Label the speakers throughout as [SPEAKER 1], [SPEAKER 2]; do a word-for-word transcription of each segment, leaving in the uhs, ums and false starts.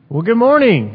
[SPEAKER 1] Well, good morning.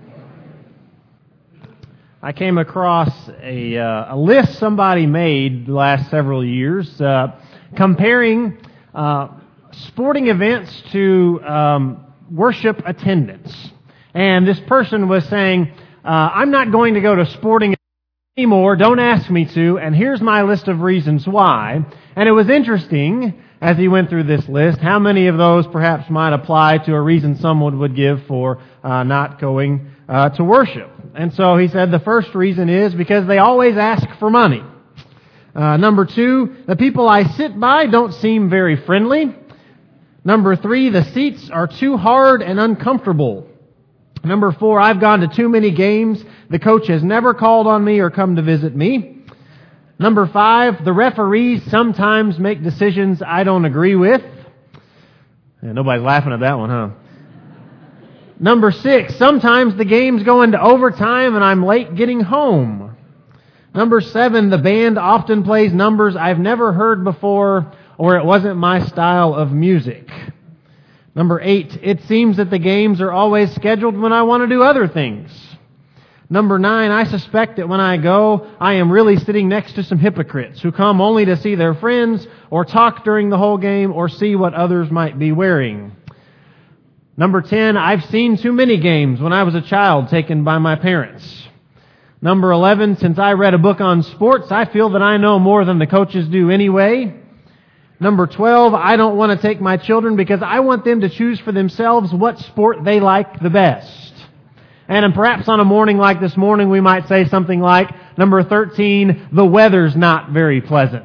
[SPEAKER 1] I came across a, uh, a list somebody made the last several years uh, comparing uh, sporting events to um, worship attendance. And this person was saying, uh, I'm not going to go to sporting events anymore, don't ask me to, and here's my list of reasons why. And it was interesting, as he went through this list, how many of those perhaps might apply to a reason someone would give for uh, not going uh, to worship. And so he said the first reason is because they always ask for money. Uh, number two, the people I sit by don't seem very friendly. Number three, the seats are too hard and uncomfortable. Number four, I've gone to too many games. The coach has never called on me or come to visit me. Number five, the referees sometimes make decisions I don't agree with. Yeah, nobody's laughing at that one, huh? Number six, sometimes the games go into overtime and I'm late getting home. Number seven, the band often plays numbers I've never heard before or it wasn't my style of music. Number eight, it seems that the games are always scheduled when I want to do other things. Number nine, I suspect that when I go, I am really sitting next to some hypocrites who come only to see their friends or talk during the whole game or see what others might be wearing. Number ten, I've seen too many games when I was a child taken by my parents. Number eleven, since I read a book on sports, I feel that I know more than the coaches do anyway. Number twelve, I don't want to take my children because I want them to choose for themselves what sport they like the best. And perhaps on a morning like this morning, we might say something like, number thirteen, the weather's not very pleasant.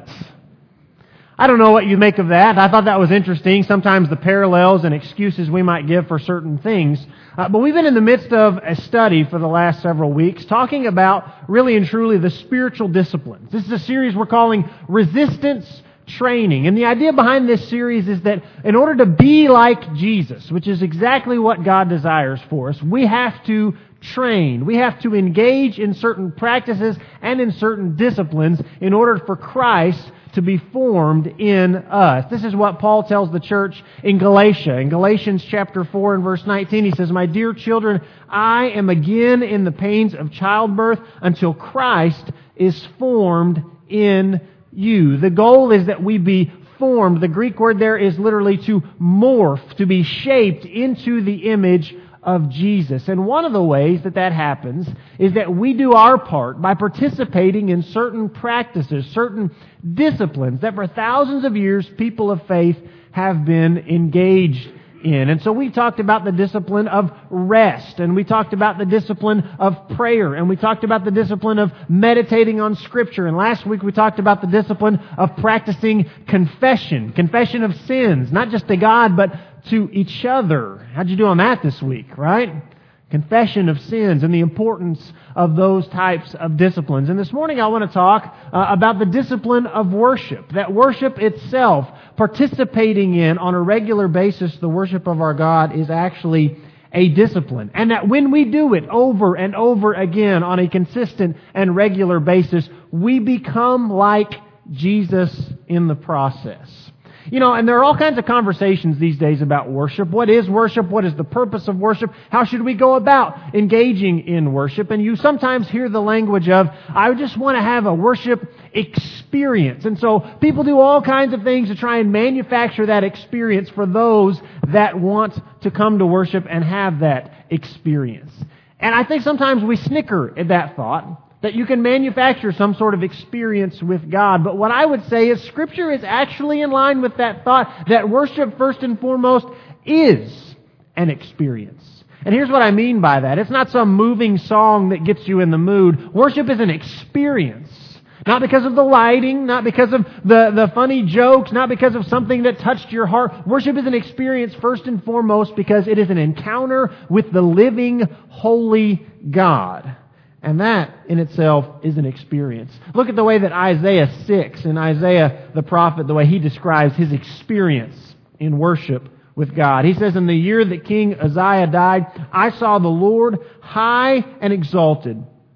[SPEAKER 1] I don't know what you make of that. I thought that was interesting. Sometimes the parallels and excuses we might give for certain things. Uh, but we've been in the midst of a study for the last several weeks talking about really and truly the spiritual disciplines. This is a series we're calling Resistance Training. And the idea behind this series is that in order to be like Jesus, which is exactly what God desires for us, we have to train. We have to engage in certain practices and in certain disciplines in order for Christ to be formed in us. This is what Paul tells the church in Galatia. In Galatians chapter four and verse nineteen, he says, "My dear children, I am again in the pains of childbirth until Christ is formed in you." The goal is that we be formed. The Greek word there is literally to morph, to be shaped into the image of Jesus. And one of the ways that that happens is that we do our part by participating in certain practices, certain disciplines that for thousands of years people of faith have been engaged in. And so we talked about the discipline of rest, and we talked about the discipline of prayer, and we talked about the discipline of meditating on Scripture. And last week we talked about the discipline of practicing confession, confession of sins, not just to God, but to each other. How'd you do on that this week, right? Confession of sins and the importance of those types of disciplines. And this morning I want to talk uh, about the discipline of worship. That worship itself, participating in on a regular basis the worship of our God, is actually a discipline. And that when we do it over and over again on a consistent and regular basis, we become like Jesus in the process. You know, and there are all kinds of conversations these days about worship. What is worship? What is the purpose of worship? How should we go about engaging in worship? And you sometimes hear the language of, I just want to have a worship experience. And so people do all kinds of things to try and manufacture that experience for those that want to come to worship and have that experience. And I think sometimes we snicker at that thought, that you can manufacture some sort of experience with God. But what I would say is Scripture is actually in line with that thought, that worship first and foremost is an experience. And here's what I mean by that. It's not some moving song that gets you in the mood. Worship is an experience. Not because of the lighting, not because of the, the funny jokes, not because of something that touched your heart. Worship is an experience first and foremost because it is an encounter with the living, holy God. And that in itself is an experience. Look at the way that Isaiah six, and Isaiah the prophet, the way he describes his experience in worship with God. He says, in the year that King Uzziah died, I saw the Lord high and exalted,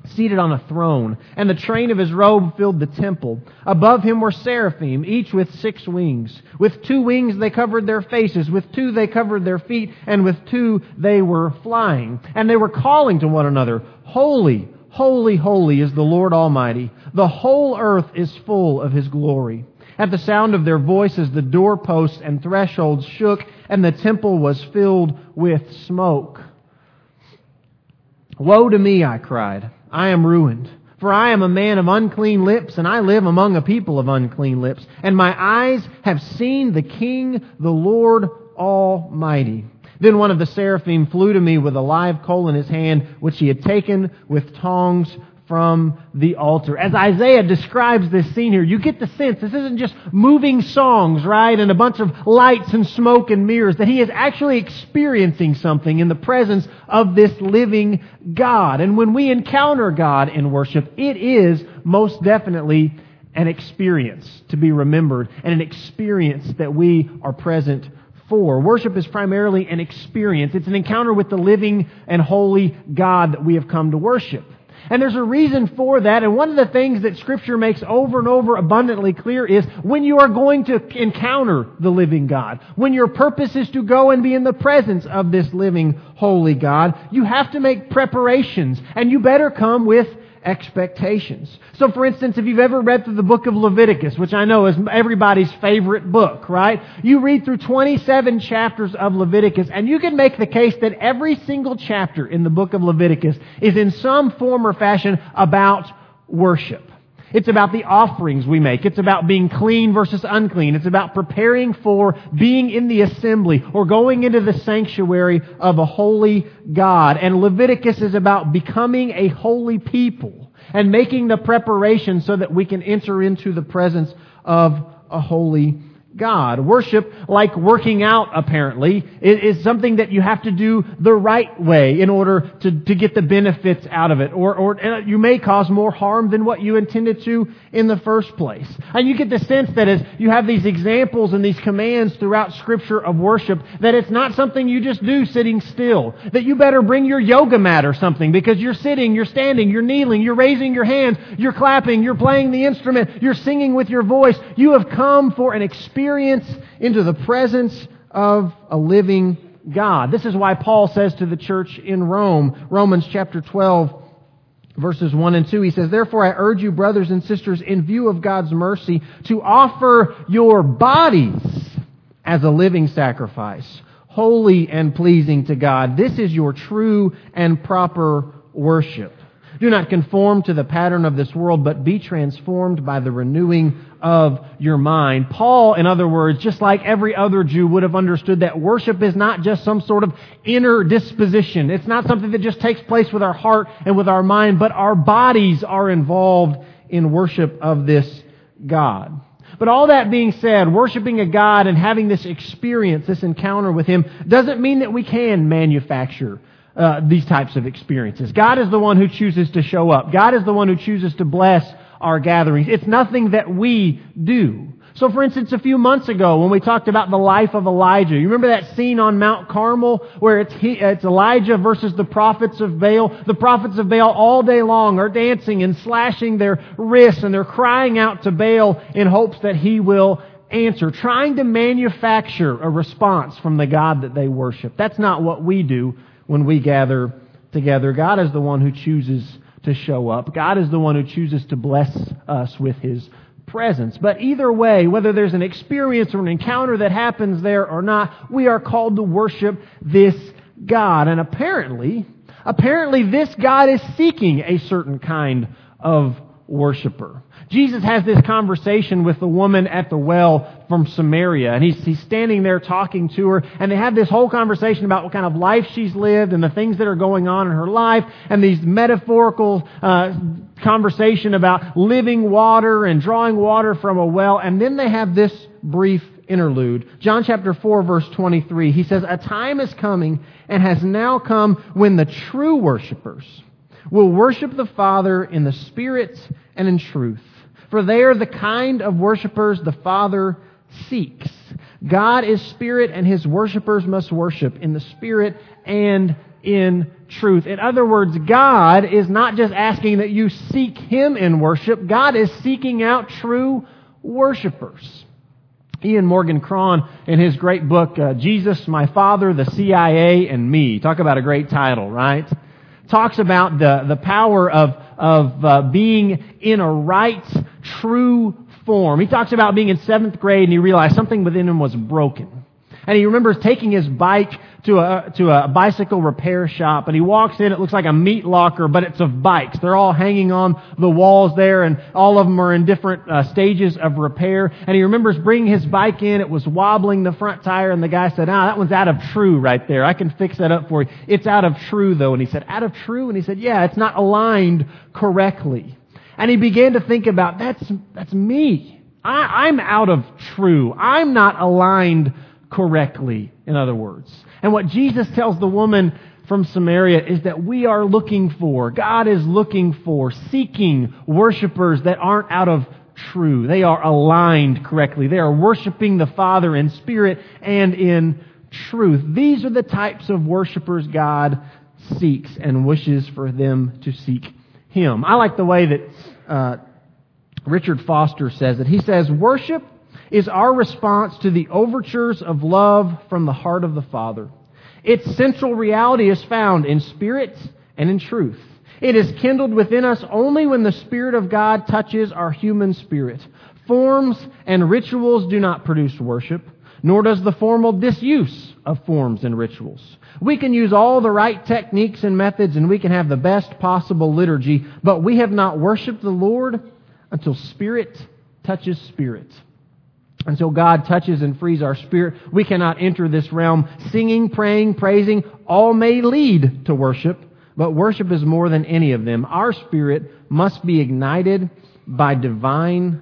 [SPEAKER 1] seated on a throne, and the train of his robe filled the temple. Above him were seraphim, each with six wings. With two wings they covered their faces, with two they covered their feet, and with two they were flying. And they were calling to one another, Holy, holy, holy is the Lord Almighty. The whole earth is full of His glory. At the sound of their voices, the doorposts and thresholds shook, and the temple was filled with smoke. Woe to me, I cried. I am ruined. For I am a man of unclean lips, and I live among a people of unclean lips. And my eyes have seen the King, the Lord Almighty. Then one of the seraphim flew to me with a live coal in his hand, which he had taken with tongs from the altar. As Isaiah describes this scene here, you get the sense this isn't just moving songs, right, and a bunch of lights and smoke and mirrors, that he is actually experiencing something in the presence of this living God. And when we encounter God in worship, it is most definitely an experience to be remembered and an experience that we are present for. Worship is primarily an experience. It's an encounter with the living and holy God that we have come to worship. And there's a reason for that, and one of the things that Scripture makes over and over abundantly clear is when you are going to encounter the living God, when your purpose is to go and be in the presence of this living, holy God, you have to make preparations, and you better come with expectations. So for instance, if you've ever read through the book of Leviticus, which I know is everybody's favorite book, right? You read through twenty-seven chapters of Leviticus, and you can make the case that every single chapter in the book of Leviticus is in some form or fashion about worship. It's about the offerings we make. It's about being clean versus unclean. It's about preparing for being in the assembly or going into the sanctuary of a holy God. And Leviticus is about becoming a holy people and making the preparation so that we can enter into the presence of a holy God. Worship, like working out apparently, is something that you have to do the right way in order to, to get the benefits out of it. Or, or you may cause more harm than what you intended to in the first place. And you get the sense that as you have these examples and these commands throughout Scripture of worship, that it's not something you just do sitting still. That you better bring your yoga mat or something because you're sitting, you're standing, you're kneeling, you're raising your hands, you're clapping, you're playing the instrument, you're singing with your voice. You have come for an experience into the presence of a living God. This is why Paul says to the church in Rome, Romans chapter twelve, verses one and two, he says, Therefore I urge you, brothers and sisters, in view of God's mercy, to offer your bodies as a living sacrifice, holy and pleasing to God. This is your true and proper worship. Do not conform to the pattern of this world, but be transformed by the renewing of your mind. Paul, in other words, just like every other Jew, would have understood that worship is not just some sort of inner disposition. It's not something that just takes place with our heart and with our mind, but our bodies are involved in worship of this God. But all that being said, worshiping a God and having this experience, this encounter with Him, doesn't mean that we can manufacture Uh, these types of experiences. God is the one who chooses to show up. God is the one who chooses to bless our gatherings. It's nothing that we do. So for instance, a few months ago when we talked about the life of Elijah, you remember that scene on Mount Carmel where it's, he, it's Elijah versus the prophets of Baal? The prophets of Baal all day long are dancing and slashing their wrists and they're crying out to Baal in hopes that he will answer, trying to manufacture a response from the God that they worship. That's not what we do when we gather together. God is the one who chooses to show up. God is the one who chooses to bless us with His presence. But either way, whether there's an experience or an encounter that happens there or not, we are called to worship this God. And apparently, apparently this God is seeking a certain kind of worshiper. Jesus has this conversation with the woman at the well from Samaria, and he's, he's standing there talking to her, and they have this whole conversation about what kind of life she's lived and the things that are going on in her life, and these metaphorical uh, conversation about living water and drawing water from a well, and then they have this brief interlude. John chapter four, verse twenty-three, he says, "A time is coming and has now come when the true worshipers will worship the Father in the Spirit and in truth. For they are the kind of worshipers the Father seeks. God is spirit, and His worshipers must worship in the spirit and in truth. In other words, God is not just asking that you seek Him in worship. God is seeking out true worshipers. Ian Morgan Cron, in his great book, uh, Jesus, My Father, the C I A, and Me. Talk about a great title, right? Talks about the, the power of, of uh, being in a right, true form. He talks about being in seventh grade and he realized something within him was broken. And he remembers taking his bike to a to a bicycle repair shop, and he walks in. It looks like a meat locker, but it's of bikes. They're all hanging on the walls there, and all of them are in different uh, stages of repair. And he remembers bringing his bike in. It was wobbling the front tire, and the guy said, "Ah, that one's out of true right there. I can fix that up for you. It's out of true, though." And he said, "Out of true?" And he said, "Yeah, it's not aligned correctly." And he began to think about, that's that's me. I, I'm out of true. I'm not aligned correctly, in other words. And what Jesus tells the woman from Samaria is that we are looking for, God is looking for, seeking worshipers that aren't out of true. They are aligned correctly. They are worshiping the Father in spirit and in truth. These are the types of worshipers God seeks and wishes for them to seek Him. I like the way that uh, Richard Foster says it. He says, worship is our response to the overtures of love from the heart of the Father. Its central reality is found in spirit and in truth. It is kindled within us only when the Spirit of God touches our human spirit. Forms and rituals do not produce worship, nor does the formal disuse of forms and rituals. We can use all the right techniques and methods, and we can have the best possible liturgy, but we have not worshiped the Lord until spirit touches spirit. Until God touches and frees our spirit, we cannot enter this realm. Singing, praying, praising, all may lead to worship, but worship is more than any of them. Our spirit must be ignited by divine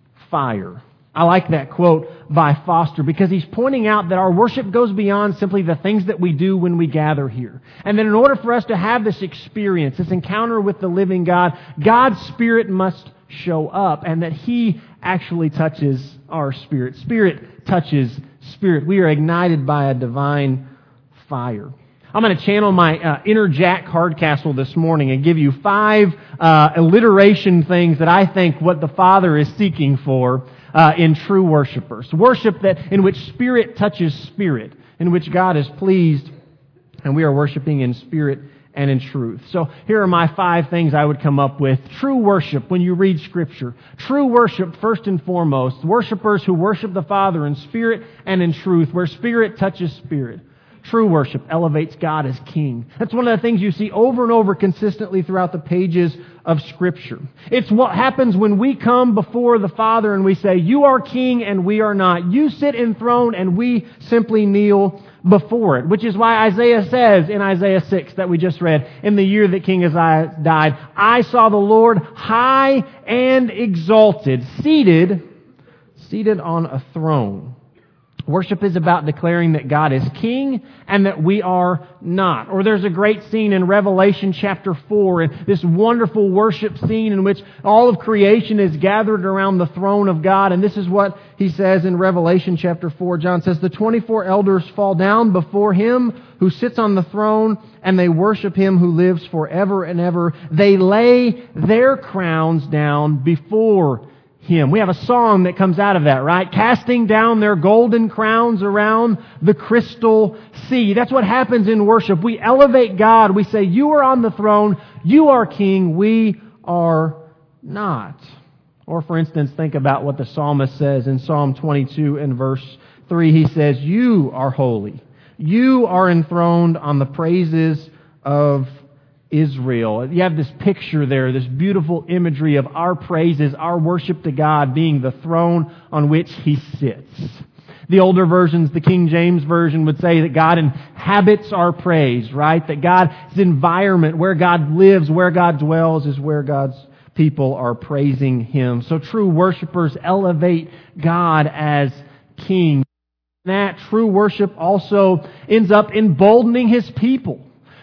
[SPEAKER 1] fire. I like that quote by Foster because he's pointing out that our worship goes beyond simply the things that we do when we gather here. And that in order for us to have this experience, this encounter with the living God, God's Spirit must show up, and that He actually touches our spirit. Spirit touches spirit. We are ignited by a divine fire. I'm going to channel my uh, inner Jack Hardcastle this morning and give you five uh, alliteration things that I think what the Father is seeking for uh, in true worshipers. Worship that in which spirit touches spirit, in which God is pleased, and we are worshiping in spirit and in truth. So here are my five things I would come up with. True worship when you read Scripture. True worship, first and foremost. Worshipers who worship the Father in spirit and in truth, where spirit touches spirit. True worship elevates God as King. That's one of the things you see over and over consistently throughout the pages of Scripture. It's what happens when we come before the Father and we say, "You are King and we are not. You sit enthroned and we simply kneel before it," which is why Isaiah says in Isaiah six that we just read, in the year that King Uzziah died, "I saw the Lord high and exalted, seated, seated on a throne." Worship is about declaring that God is King and that we are not. Or there's a great scene in Revelation chapter four, and this wonderful worship scene in which all of creation is gathered around the throne of God. And this is what he says in Revelation chapter four. John says, "The twenty-four elders fall down before Him who sits on the throne, and they worship Him who lives forever and ever. They lay their crowns down before Him." We have a song that comes out of that, right? Casting down their golden crowns around the crystal sea. That's what happens in worship. We elevate God. We say, "You are on the throne. You are King. We are not." Or for instance, think about what the psalmist says in Psalm twenty-two and verse three. He says, "You are holy. You are enthroned on the praises of Israel." You have this picture there, this beautiful imagery of our praises, our worship to God being the throne on which He sits. The older versions, the King James Version, would say that God inhabits our praise, right? That God's environment, where God lives, where God dwells, is where God's people are praising Him. So true worshipers elevate God as King. That true worship also ends up emboldening His people.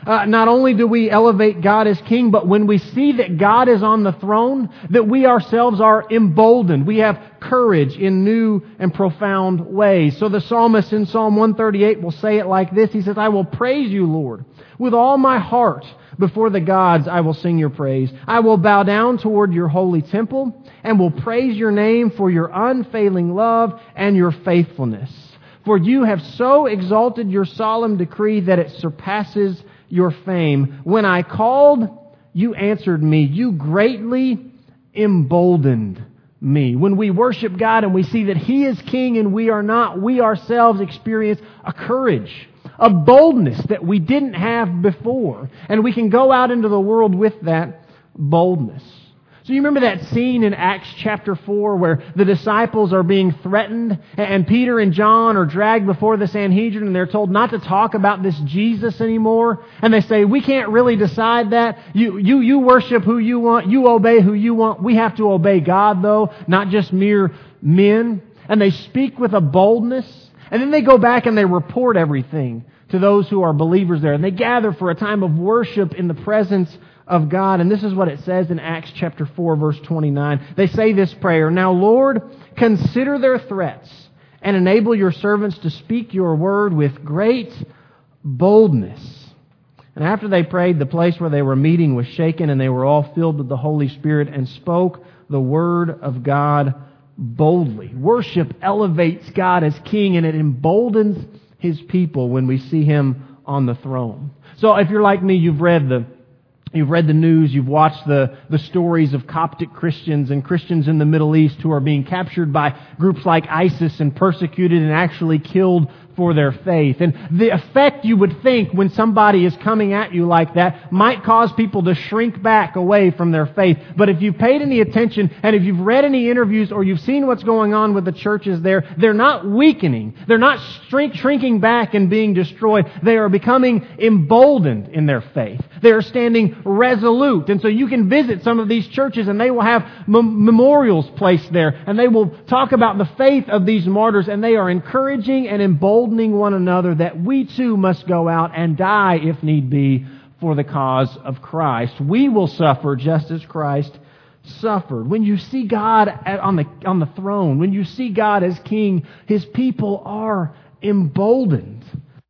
[SPEAKER 1] Uh, not only do we elevate God as King, but when we see that God is on the throne, that we ourselves are emboldened. We have courage in new and profound ways. So the psalmist in Psalm one thirty-eight will say it like this. He says, I will praise you, Lord, with all my heart. Before the gods I will sing your praise. I will bow down toward your holy temple and will praise your name for your unfailing love and your faithfulness. For you have so exalted your solemn decree that it surpasses your fame. When I called, you answered me. You greatly emboldened me. When we worship God and we see that He is King and we are not, we ourselves experience a courage, a boldness that we didn't have before. And we can go out into the world with that boldness. So you remember that scene in Acts chapter four where the disciples are being threatened and Peter and John are dragged before the Sanhedrin and they're told not to talk about this Jesus anymore. And they say, we can't really decide that. You, you, you worship who you want. You obey who you want. We have to obey God though, not just mere men. And they speak with a boldness. And then they go back and they report everything to those who are believers there. And they gather for a time of worship in the presence of God. And this is what it says in Acts chapter four, verse twenty-nine. They say this prayer, Now, Lord, consider their threats and enable your servants to speak your word with great boldness. And after they prayed, the place where they were meeting was shaken, and they were all filled with the Holy Spirit and spoke the word of God boldly. Worship elevates God as King, and it emboldens His people when we see Him on the throne. So if you're like me, you've read the You've read the news, you've watched the, the stories of Coptic Christians and Christians in the Middle East who are being captured by groups like ISIS and persecuted and actually killed for their faith. And the effect you would think when somebody is coming at you like that might cause people to shrink back away from their faith. But if you've paid any attention and if you've read any interviews or you've seen what's going on with the churches there, they're not weakening. They're not shrink, shrinking back and being destroyed. They are becoming emboldened in their faith. They are standing resolute. And so you can visit some of these churches and they will have mem- memorials placed there and they will talk about the faith of these martyrs, and they are encouraging and emboldening one another that we too must go out and die if need be for the cause of Christ. We will suffer just as Christ suffered. When you see God on the on the throne, when you see God as King, His people are emboldened.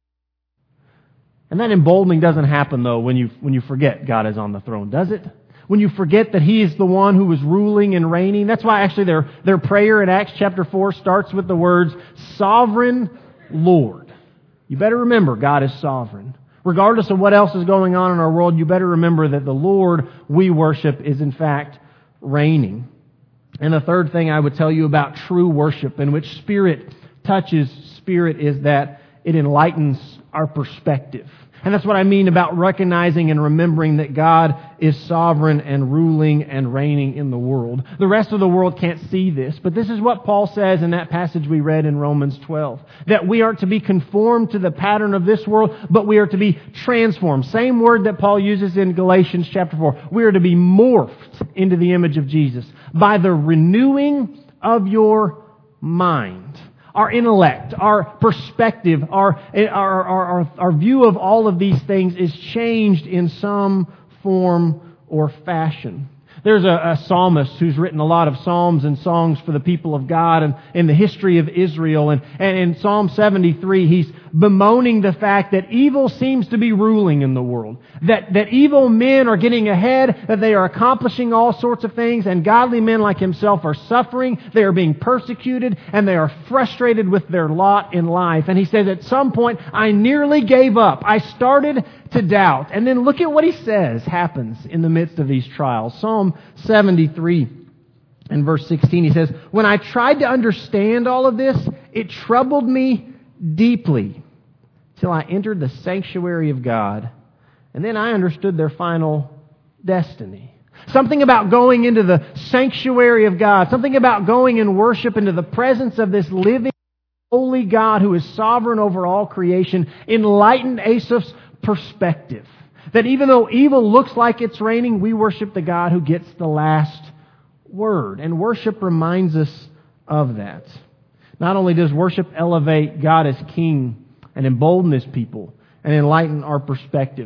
[SPEAKER 1] And that emboldening doesn't happen though when you when you forget God is on the throne, does it? When you forget that He is the one who is ruling and reigning. That's why actually their their prayer in Acts chapter four starts with the words, Sovereign Lord. You better remember God is sovereign. Regardless of what else is going on in our world, you better remember that the Lord we worship is in fact reigning. And the third thing I would tell you about true worship, in which spirit touches spirit, is that it enlightens our perspective. And that's what I mean about recognizing and remembering that God is sovereign and ruling and reigning in the world. The rest of the world can't see this, but this is what Paul says in that passage we read in Romans twelve. That we aren't to be conformed to the pattern of this world, but we are to be transformed. Same word that Paul uses in Galatians chapter four. We are to be morphed into the image of Jesus by the renewing of your mind. Our intellect, our perspective, our, our, our, our view of all of these things is changed in some form or fashion. There's a, a psalmist who's written a lot of psalms and songs for the people of God and in the history of Israel. And, and in Psalm seventy-three, he's bemoaning the fact that evil seems to be ruling in the world. That, that evil men are getting ahead, that they are accomplishing all sorts of things, and godly men like himself are suffering, they are being persecuted, and they are frustrated with their lot in life. And he says, at some point, I nearly gave up. I started to doubt. And then look at what he says happens in the midst of these trials. Psalm seventy-three and verse sixteen, he says, when I tried to understand all of this, it troubled me deeply till I entered the sanctuary of God. And then I understood their final destiny. Something about going into the sanctuary of God, something about going in worship into the presence of this living, holy God who is sovereign over all creation, enlightened Asaph's perspective. That even though evil looks like it's reigning, we worship the God who gets the last word. And worship reminds us of that. Not only does worship elevate God as King and embolden His people and enlighten our perspective.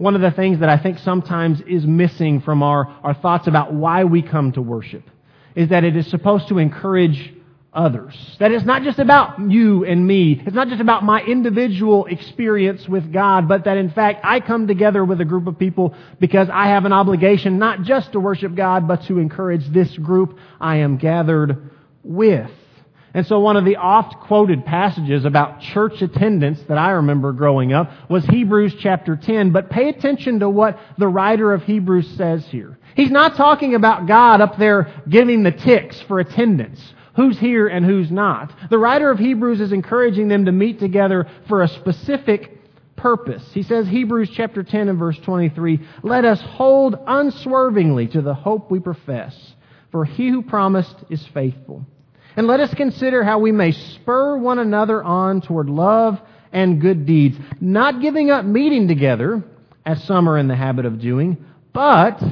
[SPEAKER 1] one of the things that I think sometimes is missing from our, our thoughts about why we come to worship is that it is supposed to encourage others. That it's not just about you and me. It's not just about my individual experience with God, but that in fact I come together with a group of people because I have an obligation not just to worship God, but to encourage this group I am gathered with. And so one of the oft-quoted passages about church attendance that I remember growing up was Hebrews chapter ten. But pay attention to what the writer of Hebrews says here. He's not talking about God up there giving the ticks for attendance. Who's here and who's not. The writer of Hebrews is encouraging them to meet together for a specific purpose. He says, Hebrews chapter ten and verse twenty-three, "Let us hold unswervingly to the hope we profess, for He who promised is faithful. And let us consider how we may spur one another on toward love and good deeds, not giving up meeting together, as some are in the habit of doing, but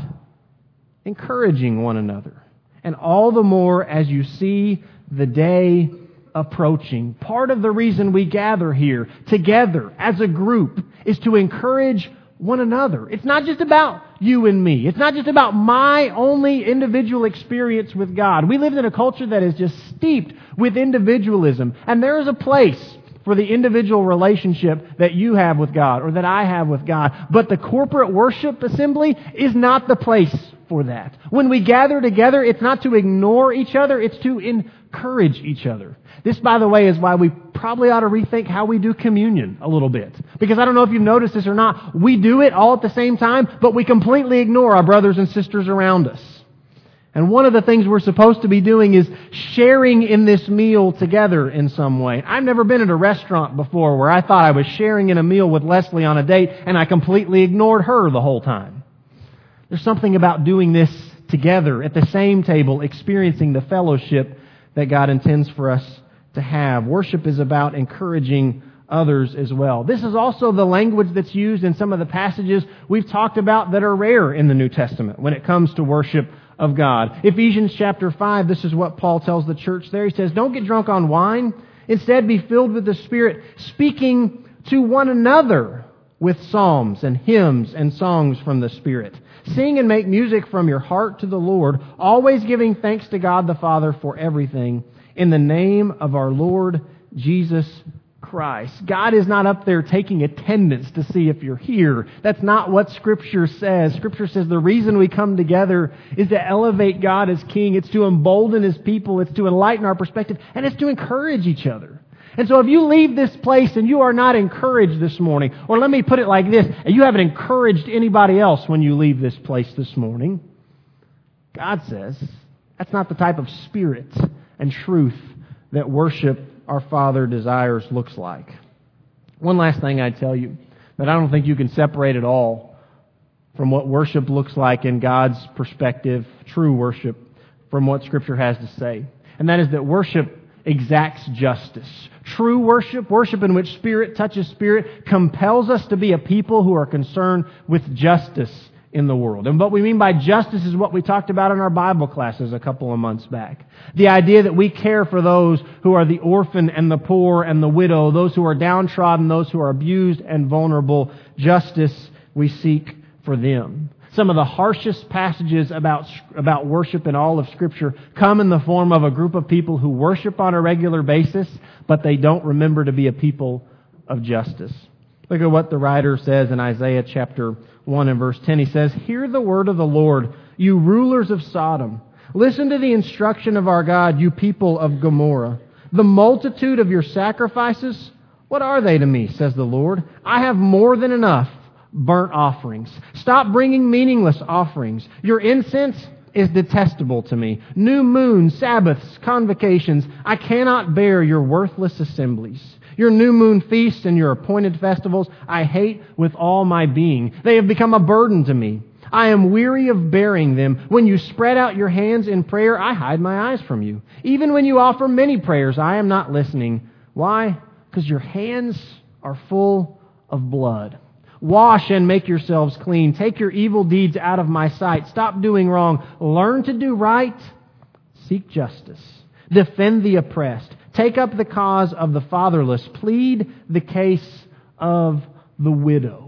[SPEAKER 1] encouraging one another. And all the more as you see the day approaching." Part of the reason we gather here together as a group is to encourage one another. It's not just about you and me. It's not just about my only individual experience with God. We live in a culture that is just steeped with individualism. And there is a place for the individual relationship that you have with God or that I have with God. But the corporate worship assembly is not the place for that. When we gather together, it's not to ignore each other, it's to encourage each other. This, by the way, is why we probably ought to rethink how we do communion a little bit. Because I don't know if you've noticed this or not, we do it all at the same time, but we completely ignore our brothers and sisters around us. And one of the things we're supposed to be doing is sharing in this meal together in some way. I've never been at a restaurant before where I thought I was sharing in a meal with Leslie on a date and I completely ignored her the whole time. There's something about doing this together at the same table, experiencing the fellowship that God intends for us to have. Worship is about encouraging others as well. This is also the language that's used in some of the passages we've talked about that are rare in the New Testament when it comes to worship of God. Ephesians chapter five, this is what Paul tells the church there. He says, "Don't get drunk on wine. Instead, be filled with the Spirit, speaking to one another with psalms and hymns and songs from the Spirit. Sing and make music from your heart to the Lord, always giving thanks to God the Father for everything, in the name of our Lord Jesus Christ." God is not up there taking attendance to see if you're here. That's not what Scripture says. Scripture says the reason we come together is to elevate God as King. It's to embolden His people. It's to enlighten our perspective. And it's to encourage each other. And so if you leave this place and you are not encouraged this morning, or let me put it like this, you haven't encouraged anybody else when you leave this place this morning, God says that's not the type of spirit and truth that worship our Father desires looks like. One last thing I'd tell you, that I don't think you can separate at all from what worship looks like in God's perspective, true worship, from what Scripture has to say. And that is that worship exacts justice. True worship, worship in which spirit touches spirit, compels us to be a people who are concerned with justice in the world. And what we mean by justice is what we talked about in our Bible classes a couple of months back. The idea that we care for those who are the orphan and the poor and the widow, those who are downtrodden, those who are abused and vulnerable. Justice we seek for them. Some of the harshest passages about, about worship in all of Scripture come in the form of a group of people who worship on a regular basis, but they don't remember to be a people of justice. Look at what the writer says in Isaiah chapter one and verse ten. He says, "Hear the word of the Lord, you rulers of Sodom. Listen to the instruction of our God, you people of Gomorrah. The multitude of your sacrifices, what are they to me, says the Lord? I have more than enough burnt offerings. Stop bringing meaningless offerings. Your incense is detestable to me. New moons, Sabbaths, convocations. I cannot bear your worthless assemblies. Your new moon feasts and your appointed festivals I hate with all my being. They have become a burden to me. I am weary of bearing them. When you spread out your hands in prayer, I hide my eyes from you. Even when you offer many prayers, I am not listening. Why? Because your hands are full of blood. Wash and make yourselves clean. Take your evil deeds out of my sight. Stop doing wrong. Learn to do right. Seek justice. Defend the oppressed. Take up the cause of the fatherless. Plead the case of the widow."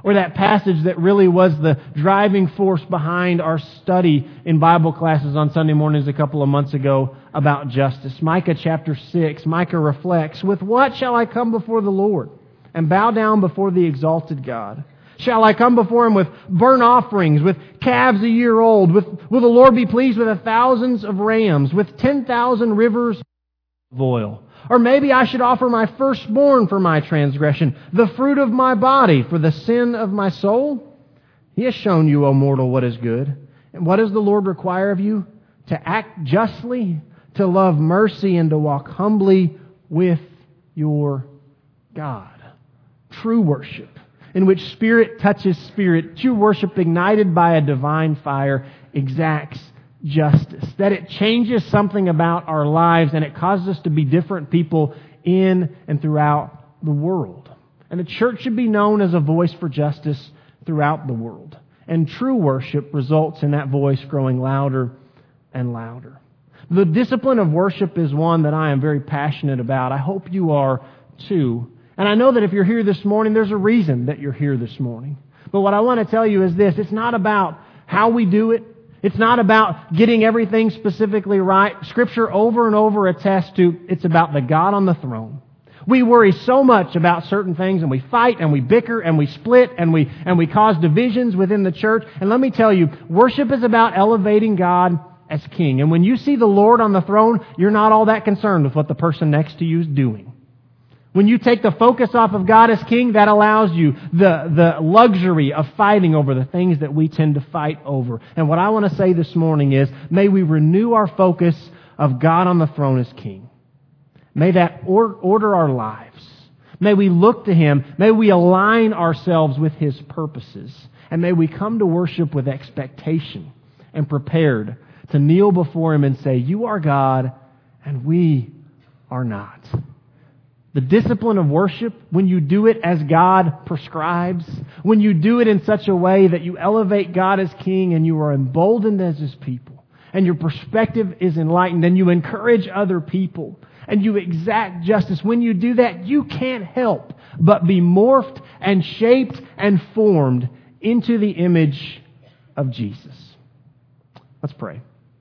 [SPEAKER 1] or that passage that really was the driving force behind our study in Bible classes on Sunday mornings a couple of months ago about justice. Micah chapter six, Micah reflects, "With what shall I come before the Lord and bow down before the exalted God? Shall I come before Him with burnt offerings, with calves a year old? With, will the Lord be pleased with a thousands of rams, with ten thousand rivers of oil? Or maybe I should offer my firstborn for my transgression, the fruit of my body for the sin of my soul? He has shown you, O mortal, what is good. And what does the Lord require of you? To act justly, to love mercy, and to walk humbly with your God." True worship, in which spirit touches spirit, true worship ignited by a divine fire, exacts justice. That it changes something about our lives and it causes us to be different people in and throughout the world. And the church should be known as a voice for justice throughout the world. And true worship results in that voice growing louder and louder. The discipline of worship is one that I am very passionate about. I hope you are too. And I know that if you're here this morning, there's a reason that you're here this morning. But what I want to tell you is this: it's not about how we do it. It's not about getting everything specifically right. Scripture over and over attests to it's about the God on the throne. We worry so much about certain things, and we fight and we bicker and we split and we and we cause divisions within the church. And let me tell you, worship is about elevating God as King. And when you see the Lord on the throne, you're not all that concerned with what the person next to you is doing. When you take the focus off of God as King, that allows you the, the luxury of fighting over the things that we tend to fight over. And what I want to say this morning is, may we renew our focus of God on the throne as King. May that or, order our lives. May we look to Him. May we align ourselves with His purposes. And may we come to worship with expectation and prepared to kneel before Him and say, "You are God and we are not." The discipline of worship, when you do it as God prescribes, when you do it in such a way that you elevate God as King and you are emboldened as His people, and your perspective is enlightened, and you encourage other people, and you exact justice, when you do that, you can't help but be morphed and shaped and formed into the image of Jesus. Let's pray.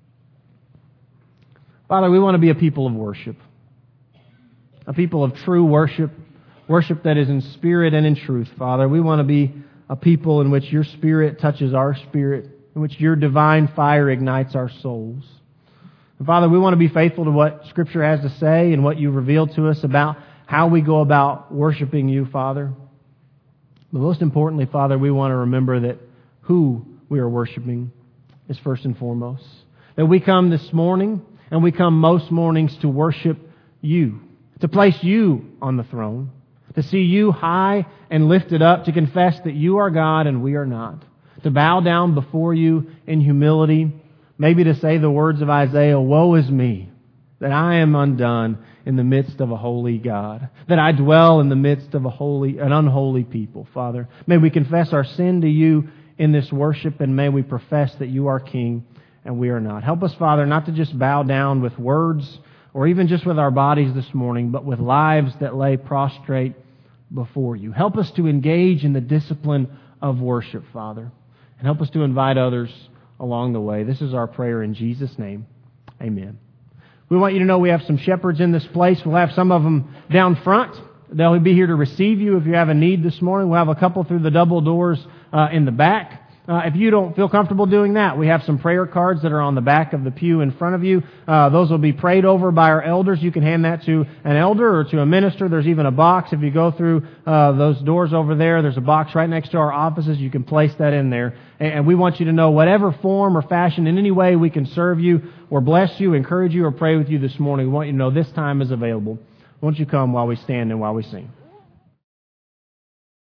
[SPEAKER 1] Father, we want to be a people of worship. A people of true worship, worship that is in spirit and in truth, Father. We want to be a people in which Your Spirit touches our spirit, in which Your divine fire ignites our souls. And Father, we want to be faithful to what Scripture has to say and what You've revealed to us about how we go about worshiping You, Father. But most importantly, Father, we want to remember that who we are worshiping is first and foremost. That we come this morning, and we come most mornings to worship You. To place You on the throne, to see You high and lifted up, to confess that You are God and we are not, to bow down before You in humility, maybe to say the words of Isaiah, "Woe is me, that I am undone in the midst of a holy God, that I dwell in the midst of a holy, an unholy people." Father, may we confess our sin to You in this worship, and may we profess that You are King and we are not. Help us, Father, not to just bow down with words, or even just with our bodies this morning, but with lives that lay prostrate before You. Help us to engage in the discipline of worship, Father, and help us to invite others along the way. This is our prayer in Jesus' name. Amen. We want you to know we have some shepherds in this place. We'll have some of them down front. They'll be here to receive you if you have a need this morning. We'll have a couple through the double doors uh, in the back. Uh, if you don't feel comfortable doing that, we have some prayer cards that are on the back of the pew in front of you. Uh, those will be prayed over by our elders. You can hand that to an elder or to a minister. There's even a box. If you go through uh, those doors over there, there's a box right next to our offices. You can place that in there. And, and we want you to know whatever form or fashion, in any way we can serve you or bless you, encourage you, or pray with you this morning, we want you to know this time is available. Won't you come while we stand and while we sing?